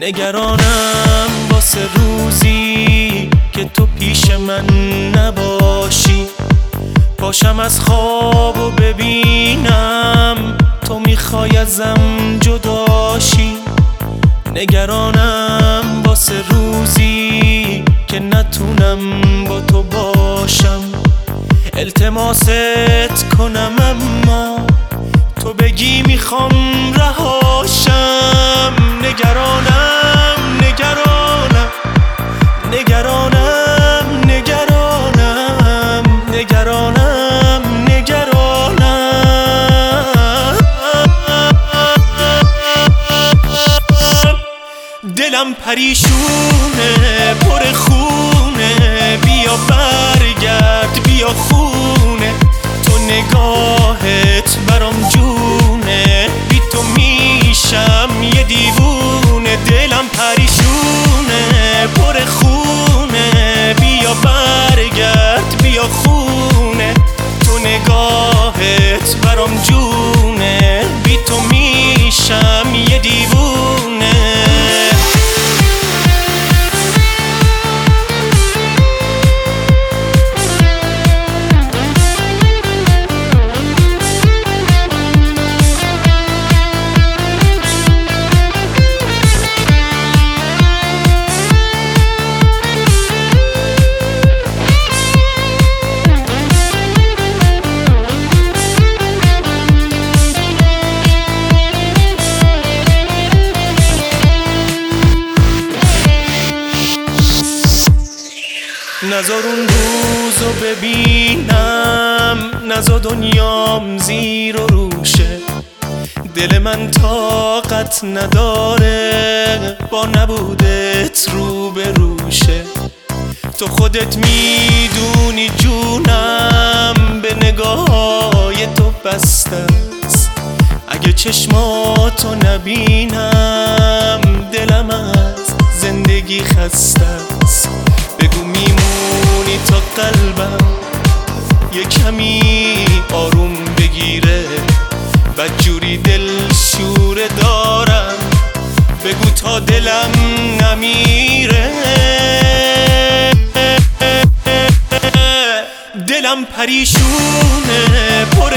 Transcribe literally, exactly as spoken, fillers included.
نگرانم واسه روزی که تو پیش من نباشی، پاشم از خواب و ببینم تو میخوای ازم جداشی. نگرانم واسه روزی که نتونم با تو باشم، التماست کنم اما تو بگی میخوام رهاشم. نگرانم نگرانم نگرانم نگرانم نگرانم نگرانم دلم پریشونه پر خونه، بیا برگرد بیا خونه، تو نگاهت برام جونه، بی تو میشم یه دیوونه. دلم پریشونه پر خونه، بیا برگرد بیا خونه، تو نگاهت برام جونه، بی تو میشم یه دیوونه. نزار اون روزو ببینم، نزار دنیام زیر و روشه، دل من طاقت نداره با نبودت رو به روشه. تو خودت میدونی جونم به نگاه‌های تو بسته است، اگه چشماتو نبینم دلم از زندگی خسته است. بگو میمونی تا قلبم یه کمی آروم بگیره، بدجوری دل شوره دارم، بگو تا دلم نمیره. دلم پریشونه پر